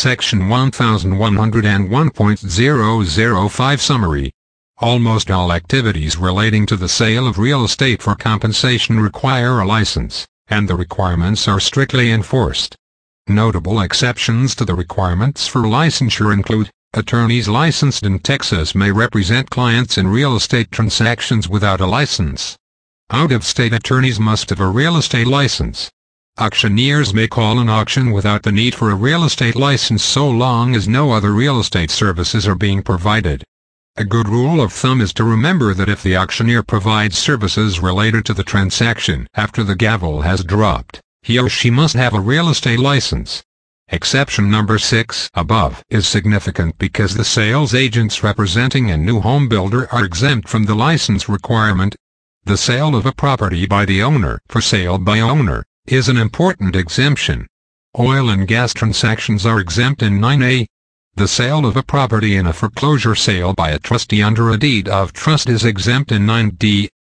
Section 1101.005 Summary. Almost all activities relating to the sale of real estate for compensation require a license, and the requirements are strictly enforced. Notable exceptions to the requirements for licensure include: attorneys licensed in Texas may represent clients in real estate transactions without a license. Out-of-state attorneys must have a real estate license. Auctioneers may call an auction without the need for a real estate license so long as no other real estate services are being provided. A good rule of thumb is to remember that if the auctioneer provides services related to the transaction after the gavel has dropped, he or she must have a real estate license. Exception number 6 above is significant because the sales agents representing a new home builder are exempt from the license requirement. The sale of a property by the owner for sale by owner is an important exemption. Oil and gas transactions are exempt in 9A. The sale of a property in a foreclosure sale by a trustee under a deed of trust is exempt in 9D.